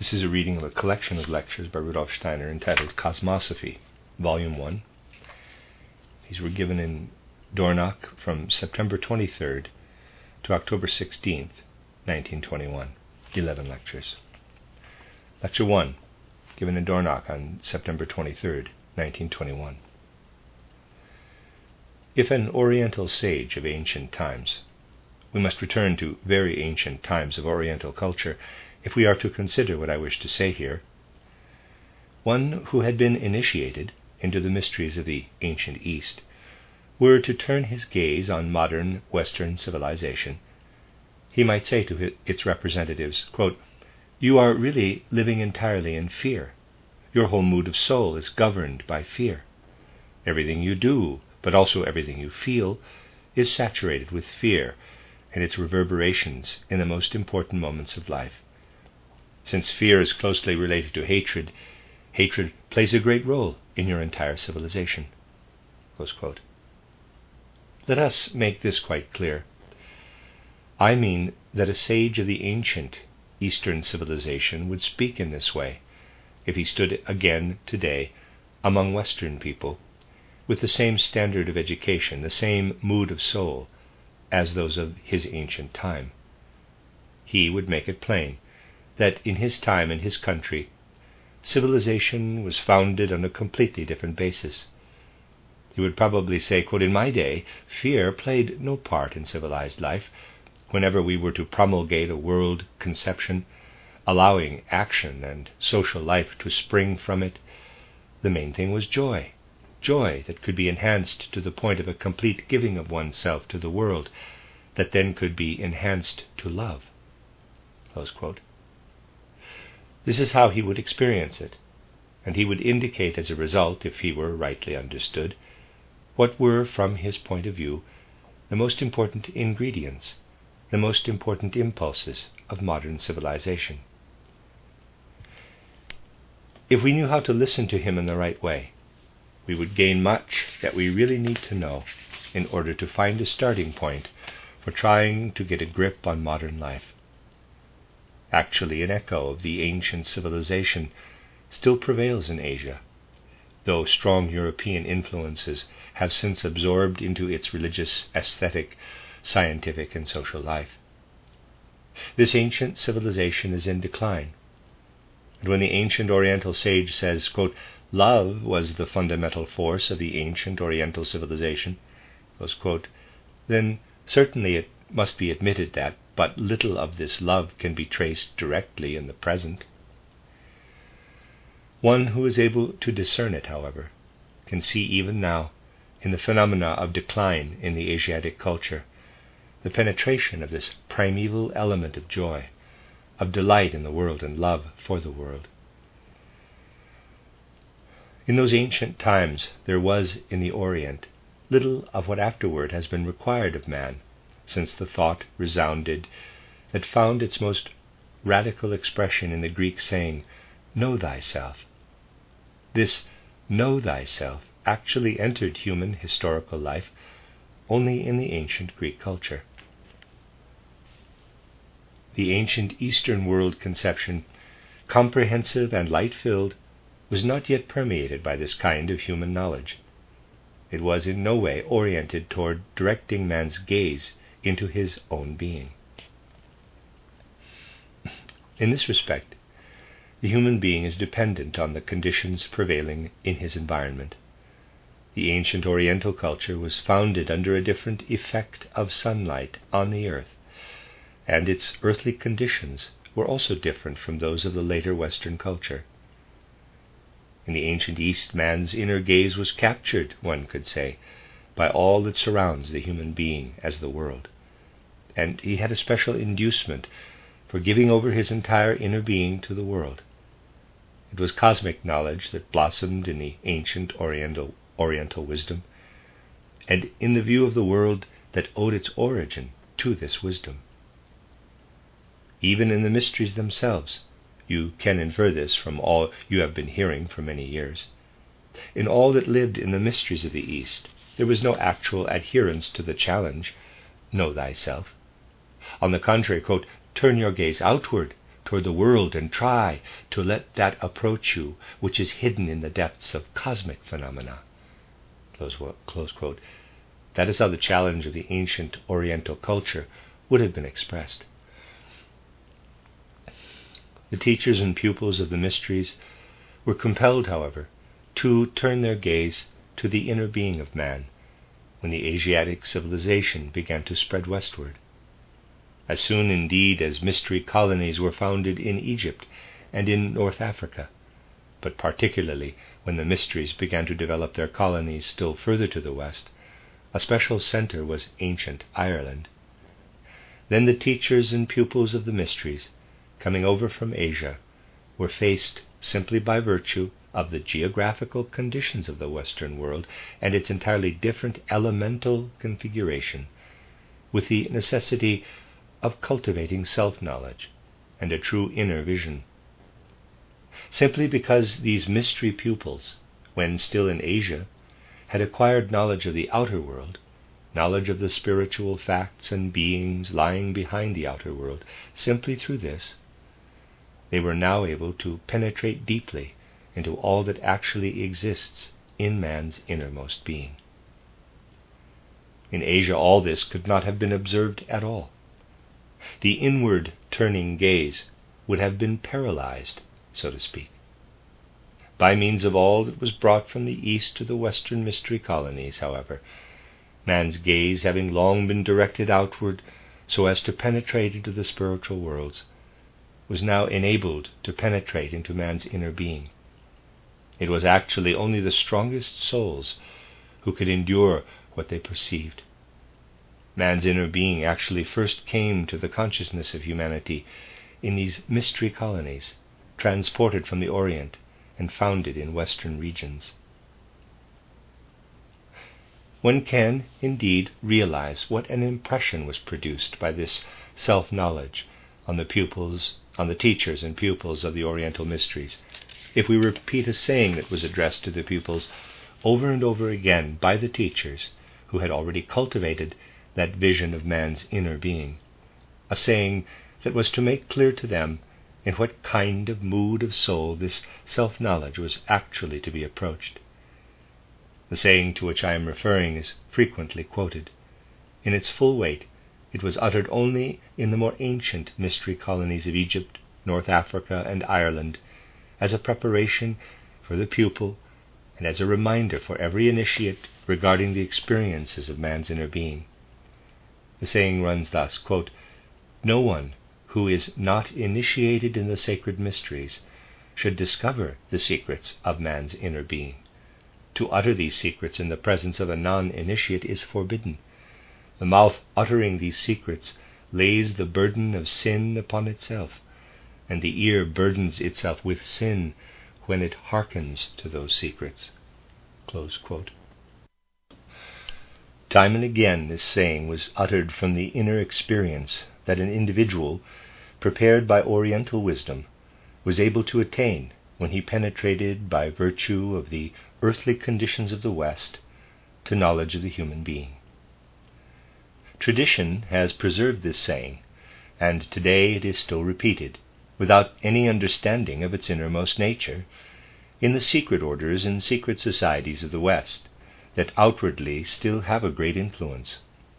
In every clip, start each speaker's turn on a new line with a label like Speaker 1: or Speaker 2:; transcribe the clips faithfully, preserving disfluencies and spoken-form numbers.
Speaker 1: This is a reading of a collection of lectures by Rudolf Steiner entitled Cosmosophy, Volume one. These were given in Dornach from September twenty-third to October sixteenth, nineteen twenty-one. Eleven lectures. Lecture one, given in Dornach on September twenty-third, nineteen twenty-one. If an Oriental sage of ancient times, we must return to very ancient times of Oriental culture if we are to consider what I wish to say here, one who had been initiated into the mysteries of the ancient East, were to turn his gaze on modern Western civilization, he might say to its representatives, quote, "You are really living entirely in fear. Your whole mood of soul is governed by fear. Everything you do, but also everything you feel, is saturated with fear and its reverberations in the most important moments of life. Since fear is closely related to hatred, hatred plays a great role in your entire civilization." Close quote. Let us make this quite clear. I mean that a sage of the ancient Eastern civilization would speak in this way if he stood again today among Western people with the same standard of education, the same mood of soul as those of his ancient time. He would make it plain that in his time and his country, civilization was founded on a completely different basis. He would probably say, quote, "In my day, fear played no part in civilized life. Whenever we were to promulgate a world conception, allowing action and social life to spring from it, the main thing was joy, joy that could be enhanced to the point of a complete giving of oneself to the world, that then could be enhanced to love." Close quote. This is how he would experience it, and he would indicate as a result, if he were rightly understood, what were, from his point of view, the most important ingredients, the most important impulses of modern civilization. If we knew how to listen to him in the right way, we would gain much that we really need to know in order to find a starting point for trying to get a grip on modern life. Actually, an echo of the ancient civilization still prevails in Asia, though strong European influences have since absorbed into its religious, aesthetic, scientific, and social life. This ancient civilization is in decline, and when the ancient Oriental sage says, quote, "Love was the fundamental force of the ancient Oriental civilization," close quote, then certainly it must be admitted that but little of this love can be traced directly in the present. One who is able to discern it, however, can see even now, in the phenomena of decline in the Asiatic culture, the penetration of this primeval element of joy, of delight in the world and love for the world. In those ancient times there was in the Orient little of what afterward has been required of man, since the thought resounded that found its most radical expression in the Greek saying, "Know thyself." This "know thyself" actually entered human historical life only in the ancient Greek culture. The ancient Eastern world conception, comprehensive and light-filled, was not yet permeated by this kind of human knowledge. It was in no way oriented toward directing man's gaze into his own being. In this respect, the human being is dependent on the conditions prevailing in his environment. The ancient Oriental culture was founded under a different effect of sunlight on the earth, and its earthly conditions were also different from those of the later Western culture. In the ancient East, man's inner gaze was captured, one could say, by all that surrounds the human being as the world, and he had a special inducement for giving over his entire inner being to the world. It was cosmic knowledge that blossomed in the ancient Oriental, Oriental wisdom, and in the view of the world that owed its origin to this wisdom. Even in the mysteries themselves, you can infer this from all you have been hearing for many years. In all that lived in the mysteries of the East, there was no actual adherence to the challenge, "Know thyself." On the contrary, quote, "Turn your gaze outward toward the world and try to let that approach you which is hidden in the depths of cosmic phenomena. Close, close quote. That is how the challenge of the ancient Oriental culture would have been expressed. The teachers and pupils of the mysteries were compelled, however, to turn their gaze to the inner being of man when the Asiatic civilization began to spread westward. As soon indeed as mystery colonies were founded in Egypt and in North Africa, but particularly when the mysteries began to develop their colonies still further to the west, a special center was ancient Ireland. Then the teachers and pupils of the mysteries, coming over from Asia, were faced simply by virtue of the geographical conditions of the Western world and its entirely different elemental configuration, with the necessity of cultivating self-knowledge and a true inner vision. Simply because these mystery pupils, when still in Asia, had acquired knowledge of the outer world, knowledge of the spiritual facts and beings lying behind the outer world, simply through this, they were now able to penetrate deeply into all that actually exists in man's innermost being. In Asia, all this could not have been observed at all. The inward turning gaze would have been paralyzed, so to speak. By means of all that was brought from the east to the western mystery colonies, however, man's gaze having long been directed outward so as to penetrate into the spiritual worlds, was now enabled to penetrate into man's inner being. It was actually only the strongest souls who could endure what they perceived. Man's inner being actually first came to the consciousness of humanity in these mystery colonies, transported from the Orient and founded in Western regions. One can, indeed, realize what an impression was produced by this self-knowledge on the pupils, on the teachers and pupils of the Oriental mysteries, if we repeat a saying that was addressed to the pupils over and over again by the teachers who had already cultivated that vision of man's inner being, a saying that was to make clear to them in what kind of mood of soul this self-knowledge was actually to be approached. The saying to which I am referring is frequently quoted. In its full weight, it was uttered only in the more ancient mystery colonies of Egypt, North Africa, and Ireland, as a preparation for the pupil and as a reminder for every initiate regarding the experiences of man's inner being. The saying runs thus, quote, "No one who is not initiated in the sacred mysteries should discover the secrets of man's inner being. To utter these secrets in the presence of a non-initiate is forbidden. The mouth uttering these secrets lays the burden of sin upon itself, and the ear burdens itself with sin when it hearkens to those secrets." Close quote. Time and again this saying was uttered from the inner experience that an individual, prepared by Oriental wisdom, was able to attain when he penetrated by virtue of the earthly conditions of the West to knowledge of the human being. Tradition has preserved this saying, and today it is still repeated, without any understanding of its innermost nature, in the secret orders and secret societies of the West, that outwardly still have a great influence.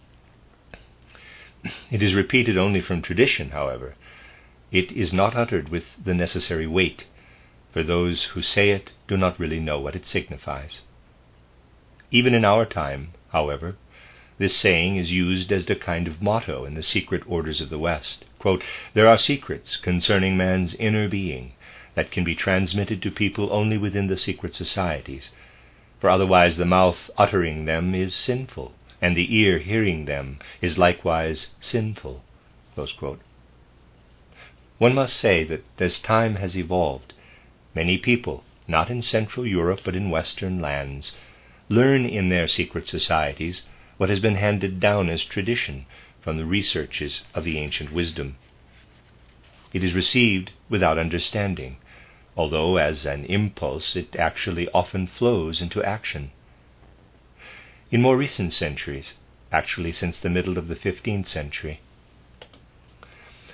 Speaker 1: It is repeated only from tradition, however. It is not uttered with the necessary weight, for those who say it do not really know what it signifies. Even in our time, however, this saying is used as a kind of motto in the secret orders of the West. Quote, "There are secrets concerning man's inner being that can be transmitted to people only within the secret societies, for otherwise the mouth uttering them is sinful, and the ear hearing them is likewise sinful." Close quote. One must say that as time has evolved, many people, not in Central Europe but in Western lands, learn in their secret societies what has been handed down as tradition from the researches of the ancient wisdom. It is received without understanding, although as an impulse it actually often flows into action. In more recent centuries, actually since the middle of the fifteenth century,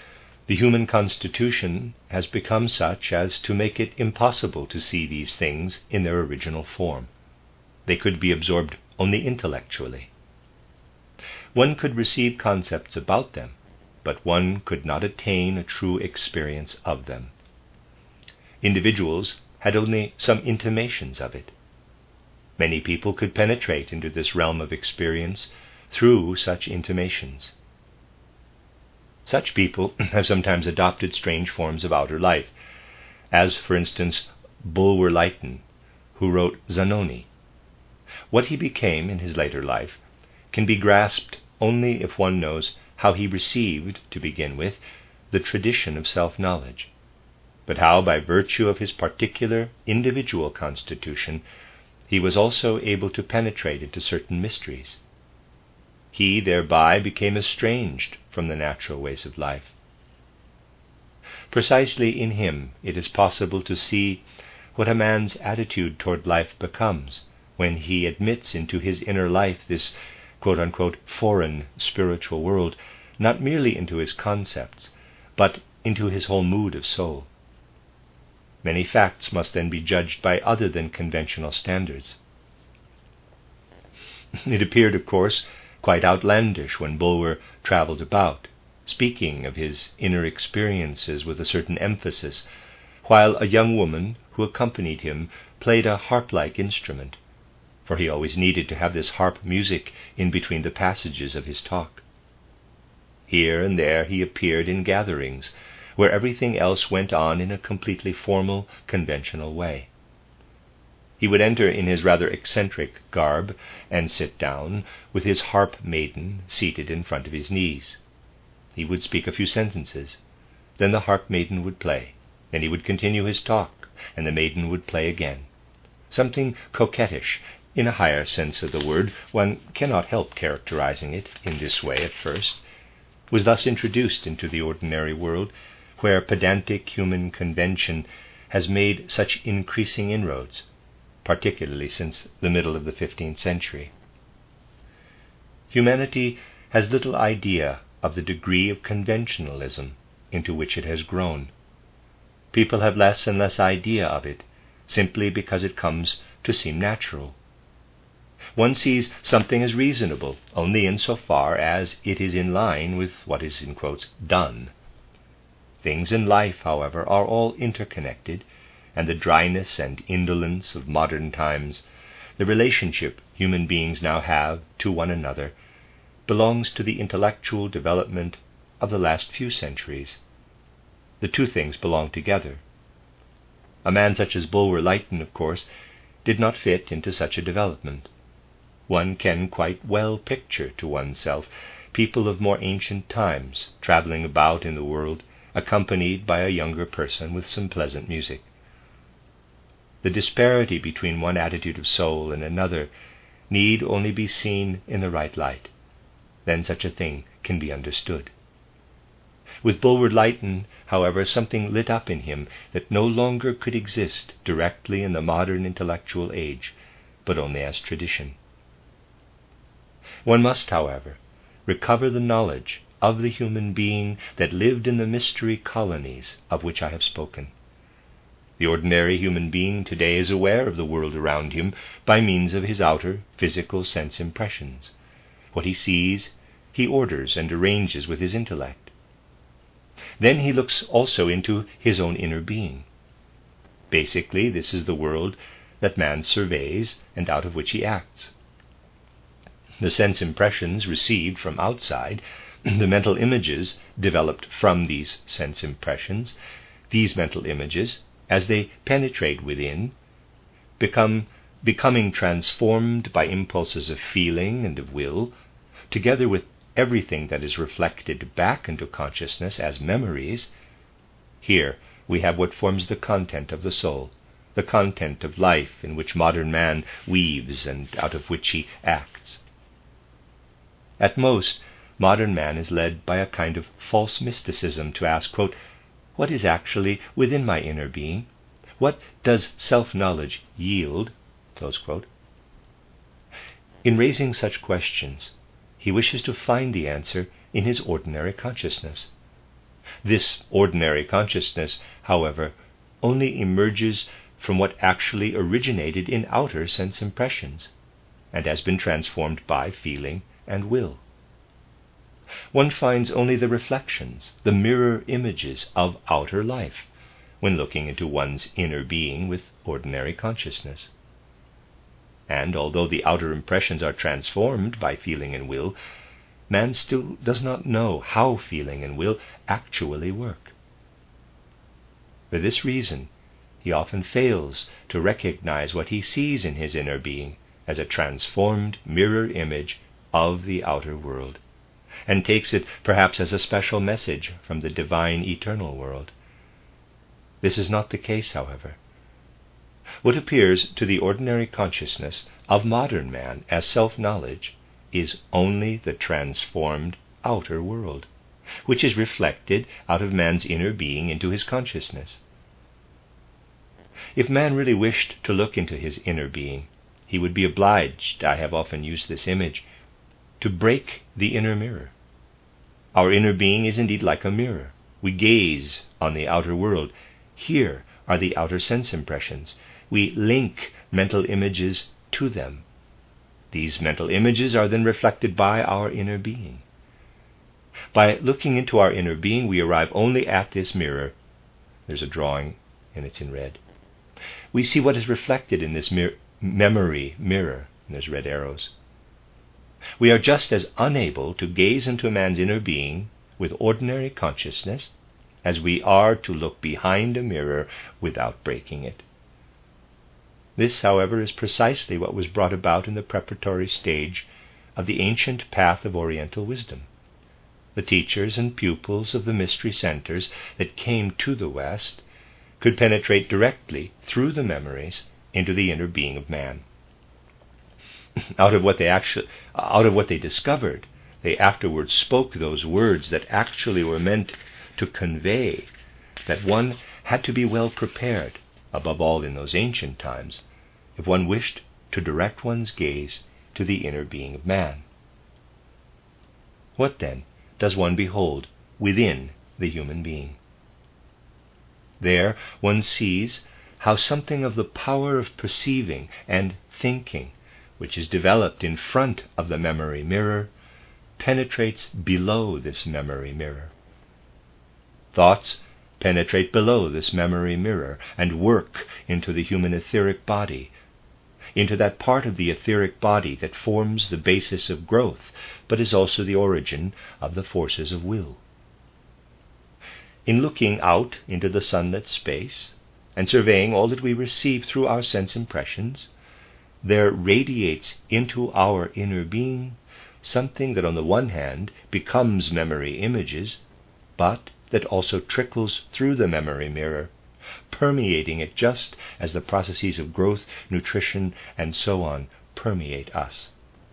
Speaker 1: The human constitution has become such as to make it impossible to see these things in their original form. They could be absorbed only intellectually. One could receive concepts about them, but one could not attain a true experience of them. Individuals had only some intimations of it. Many people could penetrate into this realm of experience through such intimations. Such people have sometimes adopted strange forms of outer life, as, for instance, Bulwer Lytton, who wrote Zanoni. What he became in his later life can be grasped only if one knows how he received, to begin with, the tradition of self-knowledge, but how, by virtue of his particular individual constitution, he was also able to penetrate into certain mysteries. He thereby became estranged from the natural ways of life. Precisely in him it is possible to see what a man's attitude toward life becomes when he admits into his inner life this quote-unquote foreign spiritual world, not merely into his concepts, but into his whole mood of soul. Many facts must then be judged by other than conventional standards. It appeared, of course, quite outlandish when Bulwer traveled about, speaking of his inner experiences with a certain emphasis, while a young woman who accompanied him played a harp-like instrument, for he always needed to have this harp music in between the passages of his talk. Here and there he appeared in gatherings, where everything else went on in a completely formal, conventional way. He would enter in his rather eccentric garb and sit down, with his harp maiden seated in front of his knees. He would speak a few sentences, then the harp maiden would play, then he would continue his talk, and the maiden would play again. Something coquettish, in a higher sense of the word, one cannot help characterizing it in this way at first, was thus introduced into the ordinary world, where pedantic human convention has made such increasing inroads, particularly since the middle of the fifteenth century. Humanity has little idea of the degree of conventionalism into which it has grown. People have less and less idea of it, simply because it comes to seem natural. One sees something as reasonable only insofar as it is in line with what is, in quotes, done. Things in life, however, are all interconnected, and the dryness and indolence of modern times, the relationship human beings now have to one another, belongs to the intellectual development of the last few centuries. The two things belong together. A man such as Bulwer Lytton, of course, did not fit into such a development. One can quite well picture to oneself people of more ancient times traveling about in the world, accompanied by a younger person with some pleasant music. The disparity between one attitude of soul and another need only be seen in the right light. Then such a thing can be understood. With Bulwer Lytton, however, something lit up in him that no longer could exist directly in the modern intellectual age, but only as tradition. One must, however, recover the knowledge of the human being that lived in the mystery colonies of which I have spoken. The ordinary human being today is aware of the world around him by means of his outer physical sense impressions. What he sees, he orders and arranges with his intellect. Then he looks also into his own inner being. Basically, this is the world that man surveys and out of which he acts. The sense impressions received from outside, the mental images developed from these sense impressions, these mental images, as they penetrate within, become becoming transformed by impulses of feeling and of will, together with everything that is reflected back into consciousness as memories. Here we have what forms the content of the soul, the content of life in which modern man weaves and out of which he acts. At most, modern man is led by a kind of false mysticism to ask, quote, what is actually within my inner being? What does self-knowledge yield? Close quote. In raising such questions, he wishes to find the answer in his ordinary consciousness. This ordinary consciousness, however, only emerges from what actually originated in outer sense impressions, and has been transformed by feeling and will. One finds only the reflections, the mirror images of outer life, when looking into one's inner being with ordinary consciousness. And although the outer impressions are transformed by feeling and will, man still does not know how feeling and will actually work. For this reason, he often fails to recognize what he sees in his inner being as a transformed mirror image of the outer world, and takes it perhaps as a special message from the divine eternal world. This is not the case, however. What appears to the ordinary consciousness of modern man as self-knowledge is only the transformed outer world, which is reflected out of man's inner being into his consciousness. If man really wished to look into his inner being, he would be obliged, I have often used this image, to break the inner mirror. Our inner being is indeed like a mirror. We gaze on the outer world. Here are the outer sense impressions. We link mental images to them. These mental images are then reflected by our inner being. By looking into our inner being, we arrive only at this mirror. There's a drawing, and it's in red. We see what is reflected in this mir- memory mirror, and there's red arrows. We are just as unable to gaze into man's inner being with ordinary consciousness as we are to look behind a mirror without breaking it. This, however, is precisely what was brought about in the preparatory stage of the ancient path of Oriental wisdom. The teachers and pupils of the mystery centers that came to the West could penetrate directly through the memories into the inner being of man. Out of what they actually, out of what they discovered, they afterwards spoke those words that actually were meant to convey that one had to be well prepared, above all in those ancient times, if one wished to direct one's gaze to the inner being of man. What then does one behold within the human being? There one sees how something of the power of perceiving and thinking, which is developed in front of the memory mirror, penetrates below this memory mirror. Thoughts penetrate below this memory mirror and work into the human etheric body, into that part of the etheric body that forms the basis of growth, but is also the origin of the forces of will. In looking out into the sunlit space and surveying all that we receive through our sense impressions, there radiates into our inner being something that on the one hand becomes memory images, but that also trickles through the memory mirror, permeating it just as the processes of growth, nutrition, and so on permeate us.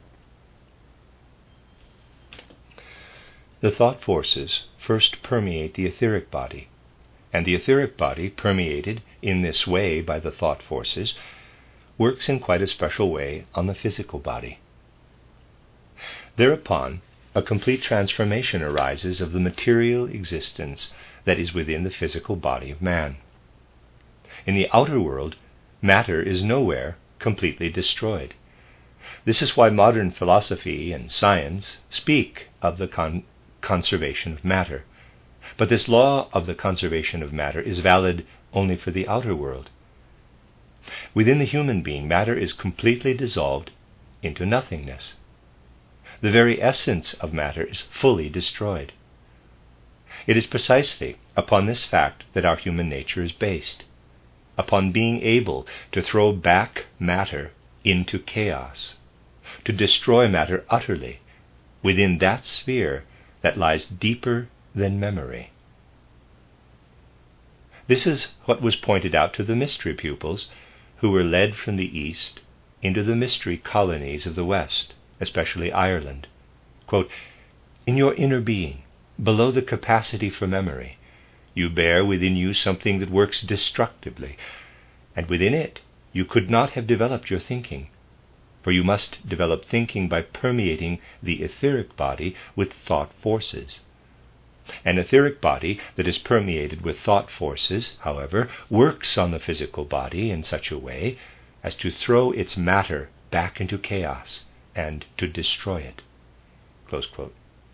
Speaker 1: The thought forces first permeate the etheric body, and the etheric body, permeated in this way by the thought forces, works in quite a special way on the physical body. Thereupon, a complete transformation arises of the material existence that is within the physical body of man. In the outer world, matter is nowhere completely destroyed. This is why modern philosophy and science speak of the con- conservation of matter. But this law of the conservation of matter is valid only for the outer world. Within the human being, matter is completely dissolved into nothingness. The very essence of matter is fully destroyed. It is precisely upon this fact that our human nature is based, upon being able to throw back matter into chaos, to destroy matter utterly within that sphere that lies deeper than memory. This is what was pointed out to the mystery pupils who were led from the East into the mystery colonies of the West, especially Ireland. Quote, "In your inner being, below the capacity for memory, you bear within you something that works destructively, and within it you could not have developed your thinking, for you must develop thinking by permeating the etheric body with thought forces. An etheric body that is permeated with thought forces, however, works on the physical body in such a way as to throw its matter back into chaos and to destroy it." Close quote.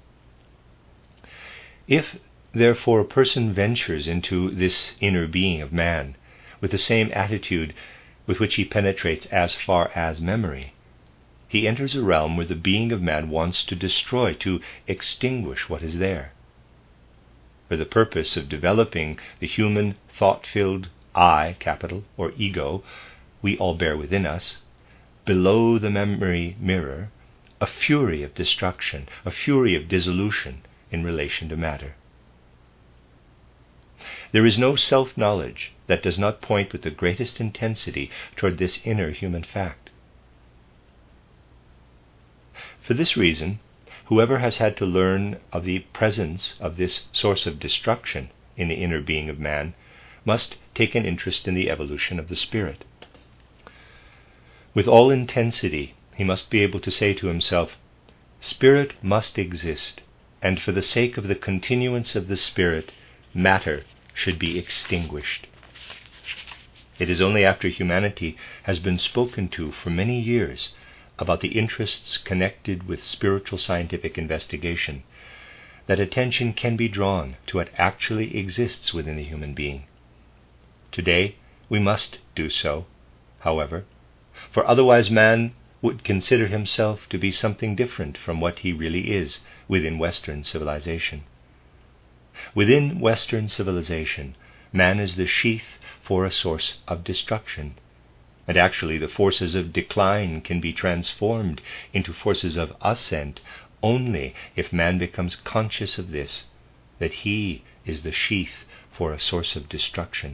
Speaker 1: If, therefore, a person ventures into this inner being of man with the same attitude with which he penetrates as far as memory, he enters a realm where the being of man wants to destroy, to extinguish what is there. For the purpose of developing the human thought-filled I, capital, or ego, we all bear within us, below the memory mirror, a fury of destruction, a fury of dissolution in relation to matter. There is no self-knowledge that does not point with the greatest intensity toward this inner human fact. For this reason, whoever has had to learn of the presence of this source of destruction in the inner being of man must take an interest in the evolution of the spirit. With all intensity, he must be able to say to himself, "Spirit must exist, and for the sake of the continuance of the spirit, matter should be extinguished." It is only after humanity has been spoken to for many years about the interests connected with spiritual scientific investigation that attention can be drawn to what actually exists within the human being. Today we must do so, however, for otherwise man would consider himself to be something different from what he really is within Western civilization. Within Western civilization, man is the sheath for a source of destruction, and actually the forces of decline can be transformed into forces of ascent only if man becomes conscious of this, that he is the sheath for a source of destruction.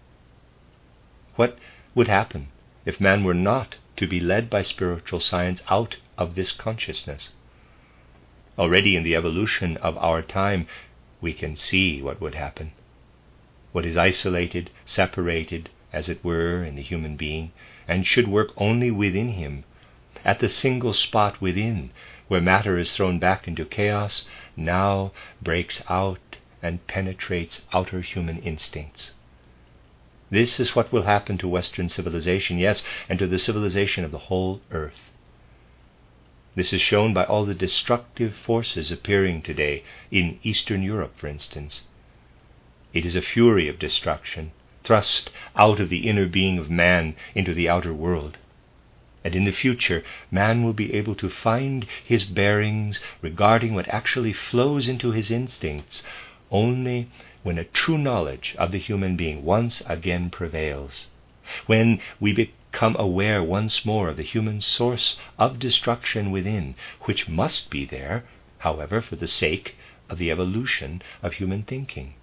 Speaker 1: What would happen if man were not to be led by spiritual science out of this consciousness? Already in the evolution of our time, we can see what would happen. What is isolated, separated, as it were, in the human being, and should work only within him, at the single spot within where matter is thrown back into chaos, now breaks out and penetrates outer human instincts. This is what will happen to Western civilization, yes, and to the civilization of the whole earth. This is shown by all the destructive forces appearing today in Eastern Europe, for instance. It is a fury of destruction, thrust out of the inner being of man into the outer world. And in the future, man will be able to find his bearings regarding what actually flows into his instincts only when a true knowledge of the human being once again prevails, when we become aware once more of the human source of destruction within, which must be there, however, for the sake of the evolution of human thinking.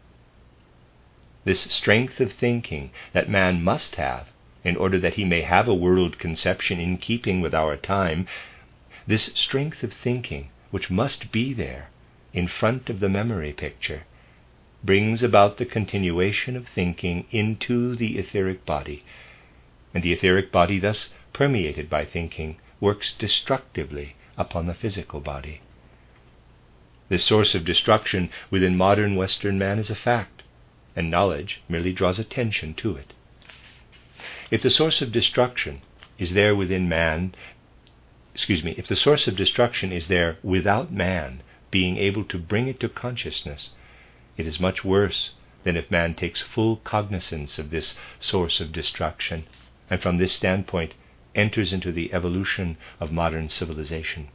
Speaker 1: This strength of thinking that man must have in order that he may have a world conception in keeping with our time, this strength of thinking which must be there in front of the memory picture, brings about the continuation of thinking into the etheric body, and the etheric body, thus permeated by thinking, works destructively upon the physical body. This source of destruction within modern Western man is a fact, and knowledge merely draws attention to it. If the source of destruction is there within man, excuse me, if the source of destruction is there without man being able to bring it to consciousness, it is much worse than if man takes full cognizance of this source of destruction, and from this standpoint enters into the evolution of modern civilization.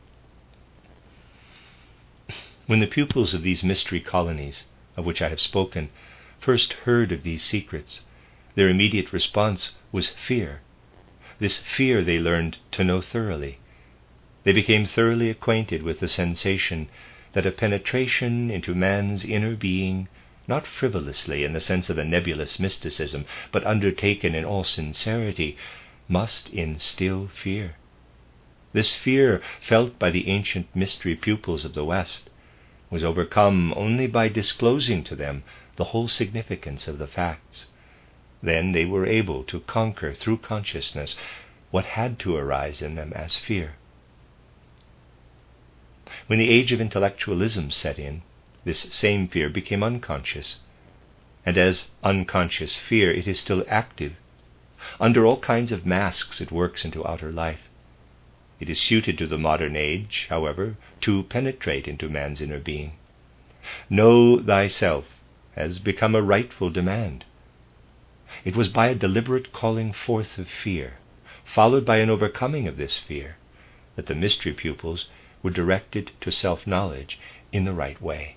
Speaker 1: When the pupils of these mystery colonies, of which I have spoken, first heard of these secrets, their immediate response was fear. This fear they learned to know thoroughly. They became thoroughly acquainted with the sensation that a penetration into man's inner being, not frivolously in the sense of a nebulous mysticism, but undertaken in all sincerity, must instill fear. This fear, felt by the ancient mystery pupils of the West, was overcome only by disclosing to them the whole significance of the facts. Then they were able to conquer through consciousness what had to arise in them as fear. When the age of intellectualism set in, this same fear became unconscious, and as unconscious fear it is still active. Under all kinds of masks it works into outer life. It is suited to the modern age, however, to penetrate into man's inner being. Know thyself has become a rightful demand. It was by a deliberate calling forth of fear, followed by an overcoming of this fear, that the mystery pupils were directed to self-knowledge in the right way.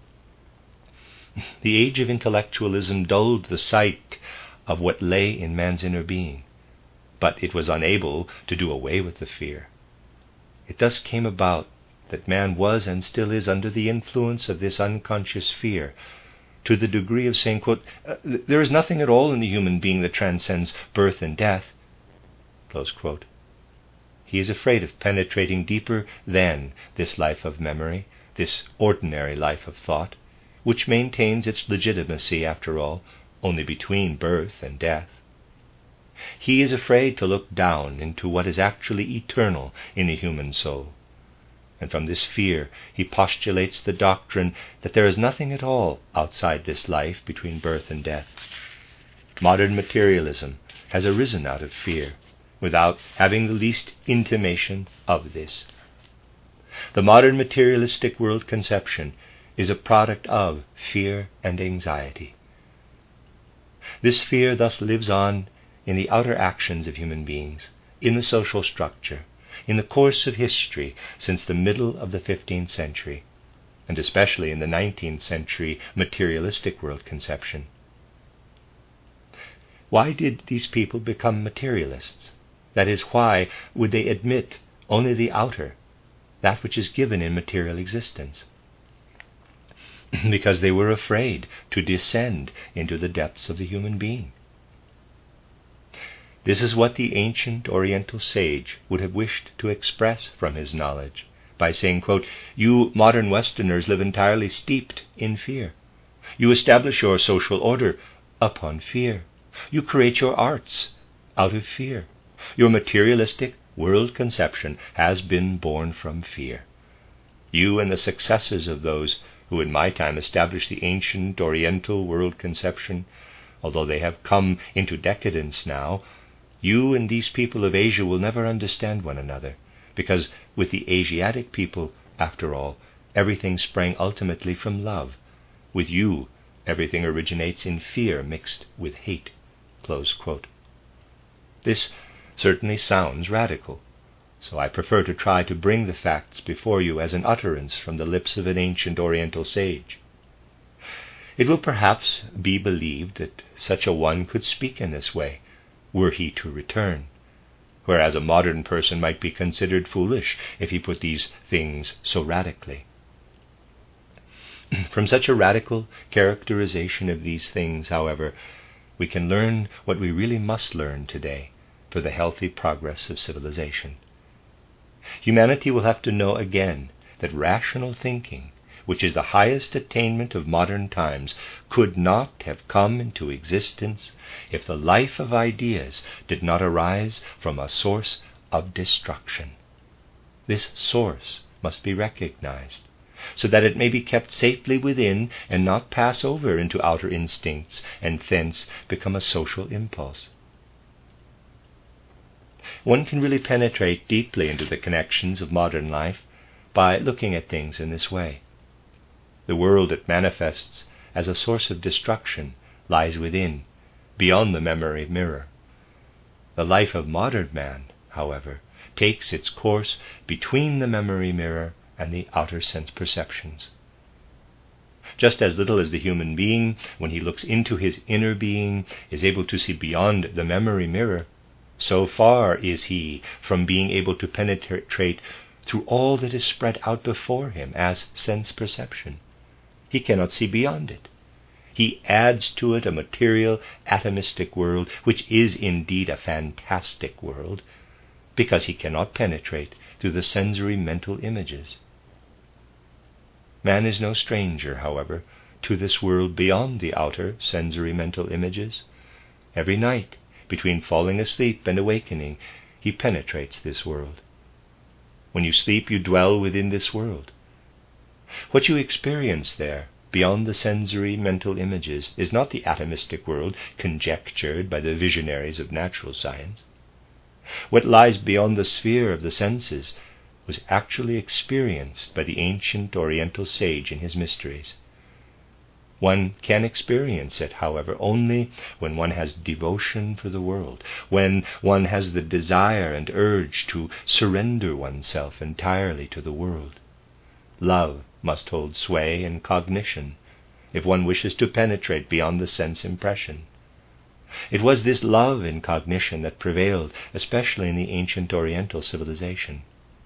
Speaker 1: The age of intellectualism dulled the sight of what lay in man's inner being, but it was unable to do away with the fear. It thus came about that man was and still is under the influence of this unconscious fear, to the degree of saying, quote, there is nothing at all in the human being that transcends birth and death. Close quote. He is afraid of penetrating deeper than this life of memory, this ordinary life of thought, which maintains its legitimacy, after all, only between birth and death. He is afraid to look down into what is actually eternal in the human soul, and from this fear he postulates the doctrine that there is nothing at all outside this life between birth and death. Modern materialism has arisen out of fear, without having the least intimation of this. The modern materialistic world conception is a product of fear and anxiety. This fear thus lives on in the outer actions of human beings, in the social structure, in the course of history since the middle of the fifteenth century, and especially in the nineteenth century materialistic world conception. Why did these people become materialists? That is, why would they admit only the outer, that which is given in material existence? Because they were afraid to descend into the depths of the human being. This is what the ancient Oriental sage would have wished to express from his knowledge by saying, quote, you modern Westerners live entirely steeped in fear. You establish your social order upon fear. You create your arts out of fear. Your materialistic world conception has been born from fear. You and the successors of those who in my time established the ancient Oriental world conception, although they have come into decadence now, you and these people of Asia will never understand one another, because with the Asiatic people, after all, everything sprang ultimately from love. With you, everything originates in fear mixed with hate. Close quote. This certainly sounds radical, so I prefer to try to bring the facts before you as an utterance from the lips of an ancient Oriental sage. It will perhaps be believed that such a one could speak in this way, were he to return, whereas a modern person might be considered foolish if he put these things so radically. From such a radical characterization of these things, however, we can learn what we really must learn today for the healthy progress of civilization. Humanity will have to know again that rational thinking, which is the highest attainment of modern times, could not have come into existence if the life of ideas did not arise from a source of destruction. This source must be recognized, so that it may be kept safely within and not pass over into outer instincts and thence become a social impulse. One can really penetrate deeply into the connections of modern life by looking at things in this way. The world it manifests as a source of destruction lies within, beyond the memory mirror. The life of modern man, however, takes its course between the memory mirror and the outer sense perceptions. Just as little as the human being, when he looks into his inner being, is able to see beyond the memory mirror, so far is he from being able to penetrate through all that is spread out before him as sense perception. He cannot see beyond it. He adds to it a material, atomistic world, which is indeed a fantastic world, because he cannot penetrate through the sensory mental images. Man is no stranger, however, to this world beyond the outer sensory mental images. Every night, between falling asleep and awakening, he penetrates this world. When you sleep, you dwell within this world. What you experience there, beyond the sensory mental images, is not the atomistic world conjectured by the visionaries of natural science. What lies beyond the sphere of the senses was actually experienced by the ancient Oriental sage in his mysteries. One can experience it, however, only when one has devotion for the world, when one has the desire and urge to surrender oneself entirely to the world. Love must hold sway in cognition if one wishes to penetrate beyond the sense impression. It was this love in cognition that prevailed, especially in the ancient Oriental civilization.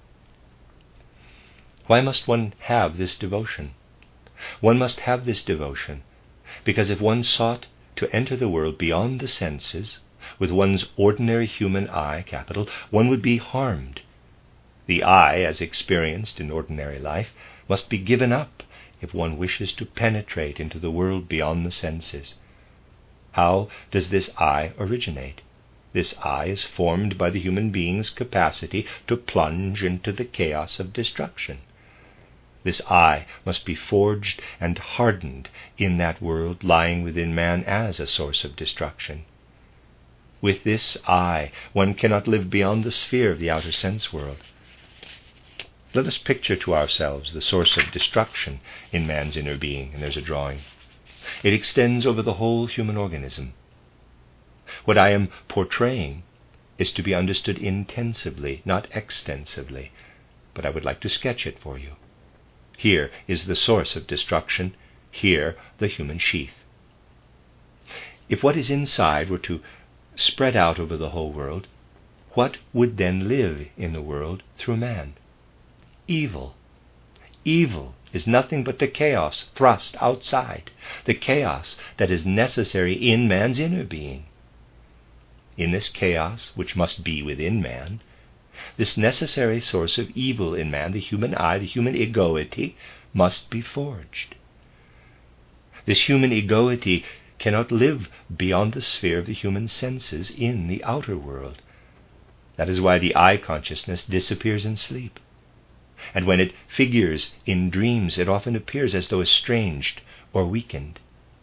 Speaker 1: Why must one have this devotion? One must have this devotion because if one sought to enter the world beyond the senses with one's ordinary human eye, capital, one would be harmed. The eye, as experienced in ordinary life, must be given up if one wishes to penetrate into the world beyond the senses. How does this eye originate? This eye is formed by the human being's capacity to plunge into the chaos of destruction. This eye must be forged and hardened in that world lying within man as a source of destruction. With this eye, one cannot live beyond the sphere of the outer sense world. Let us picture to ourselves the source of destruction in man's inner being, and there's a drawing. It extends over the whole human organism. What I am portraying is to be understood intensively, not extensively, but I would like to sketch it for you. Here is the source of destruction, here the human sheath. If what is inside were to spread out over the whole world, what would then live in the world through man? Evil. Evil is nothing but the chaos thrust outside, the chaos that is necessary in man's inner being. In this chaos, which must be within man, this necessary source of evil in man, the human I, the human egoity, must be forged. This human egoity cannot live beyond the sphere of the human senses in the outer world. That is why the I consciousness disappears in sleep. And when it figures in dreams, it often appears as though estranged or weakened.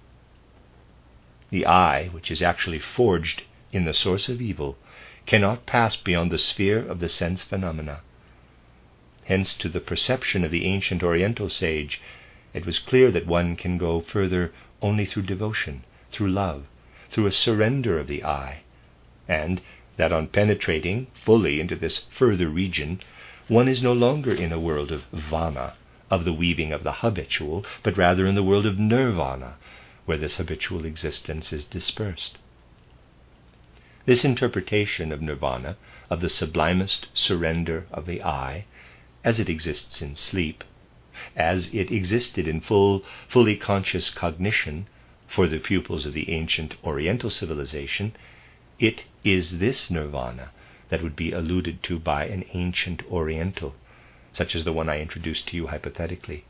Speaker 1: The I, which is actually forged in the source of evil, cannot pass beyond the sphere of the sense phenomena. Hence, to the perception of the ancient Oriental sage, it was clear that one can go further only through devotion, through love, through a surrender of the I, and that on penetrating fully into this further region, one is no longer in a world of vana, of the weaving of the habitual, but rather in the world of nirvana, where this habitual existence is dispersed. This interpretation of nirvana, of the sublimest surrender of the I, as it exists in sleep, as it existed in full, fully conscious cognition for the pupils of the ancient Oriental civilization, it is this nirvana that would be alluded to by an ancient Oriental, such as the one I introduced to you hypothetically.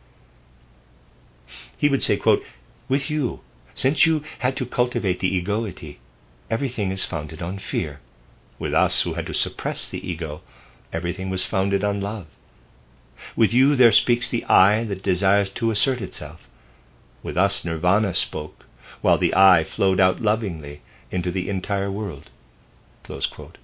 Speaker 1: He would say, quote, "With you, since you had to cultivate the egoity, everything is founded on fear. With us, who had to suppress the ego, everything was founded on love. With you there speaks the I that desires to assert itself. With us nirvana spoke, while the I flowed out lovingly into the entire world." Close quote.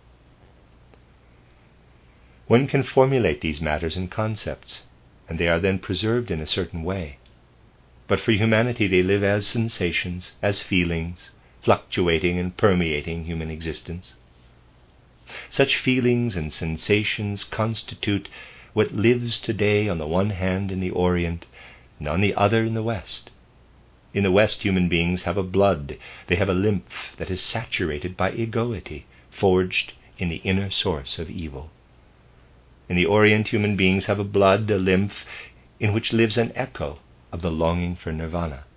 Speaker 1: One can formulate these matters in concepts, and they are then preserved in a certain way. But for humanity they live as sensations, as feelings, fluctuating and permeating human existence. Such feelings and sensations constitute what lives today on the one hand in the Orient and on the other in the West. In the West, human beings have a blood, they have a lymph that is saturated by egoity, forged in the inner source of evil. In the Orient, human beings have a blood, a lymph, in which lives an echo of the longing for nirvana.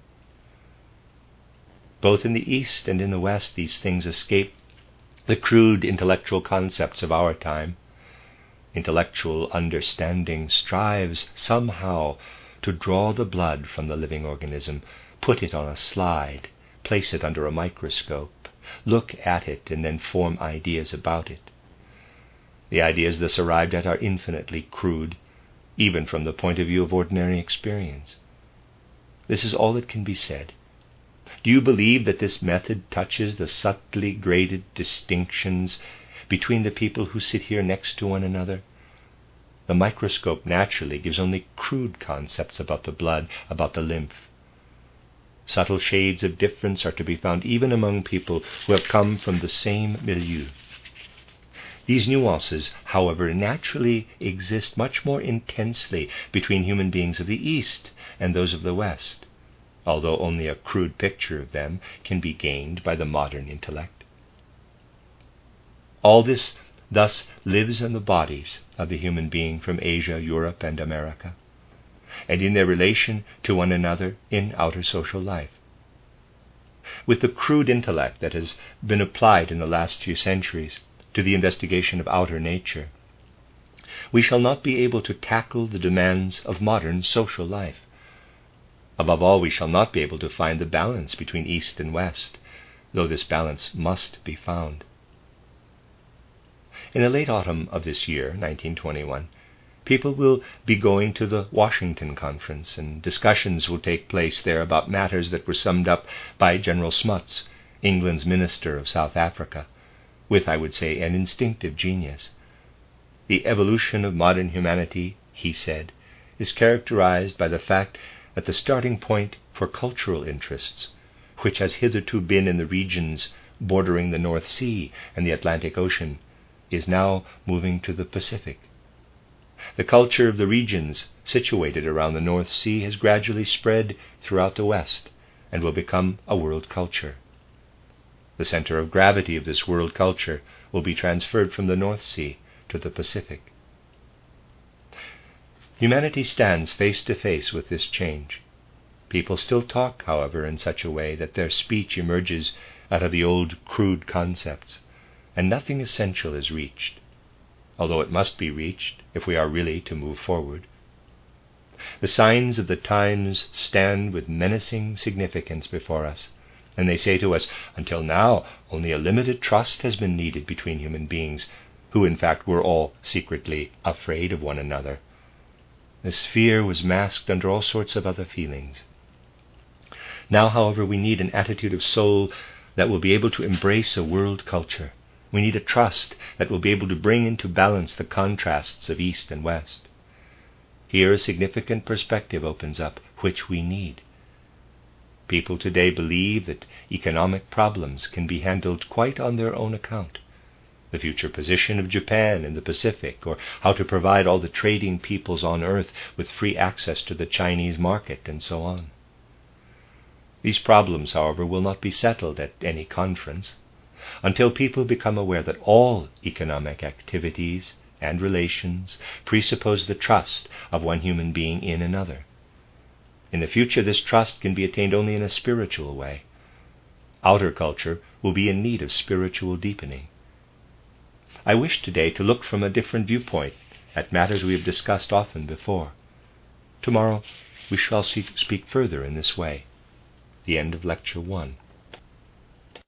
Speaker 1: Both in the East and in the West, these things escape the crude intellectual concepts of our time. Intellectual understanding strives somehow to draw the blood from the living organism, put it on a slide, place it under a microscope, look at it, and then form ideas about it. The ideas thus arrived at are infinitely crude, even from the point of view of ordinary experience. This is all that can be said. Do you believe that this method touches the subtly graded distinctions between the people who sit here next to one another? The microscope naturally gives only crude concepts about the blood, about the lymph. Subtle shades of difference are to be found even among people who have come from the same milieu. These nuances, however, naturally exist much more intensely between human beings of the East and those of the West, although only a crude picture of them can be gained by the modern intellect. All this thus lives in the bodies of the human being from Asia, Europe, and America, and in their relation to one another in outer social life. With the crude intellect that has been applied in the last few centuries to the investigation of outer nature, we shall not be able to tackle the demands of modern social life. Above all, we shall not be able to find the balance between East and West, though this balance must be found. In the late autumn of this year, nineteen twenty-one, people will be going to the Washington Conference, and discussions will take place there about matters that were summed up by General Smuts, England's Minister of South Africa, with, I would say, an instinctive genius. The evolution of modern humanity, he said, is characterized by the fact that the starting point for cultural interests, which has hitherto been in the regions bordering the North Sea and the Atlantic Ocean, is now moving to the Pacific. The culture of the regions situated around the North Sea has gradually spread throughout the West and will become a world culture. The center of gravity of this world culture will be transferred from the North Sea to the Pacific. Humanity stands face to face with this change. People still talk, however, in such a way that their speech emerges out of the old crude concepts, and nothing essential is reached, although it must be reached if we are really to move forward. The signs of the times stand with menacing significance before us, and they say to us, until now, only a limited trust has been needed between human beings, who in fact were all secretly afraid of one another. This fear was masked under all sorts of other feelings. Now, however, we need an attitude of soul that will be able to embrace a world culture. We need a trust that will be able to bring into balance the contrasts of East and West. Here a significant perspective opens up, which we need. People today believe that economic problems can be handled quite on their own account. The future position of Japan in the Pacific, or how to provide all the trading peoples on earth with free access to the Chinese market, and so on. These problems, however, will not be settled at any conference until people become aware that all economic activities and relations presuppose the trust of one human being in another. In the future, this trust can be attained only in a spiritual way. Outer culture will be in need of spiritual deepening. I wish today to look from a different viewpoint at matters we have discussed often before. Tomorrow we shall speak further in this way. The end of Lecture one.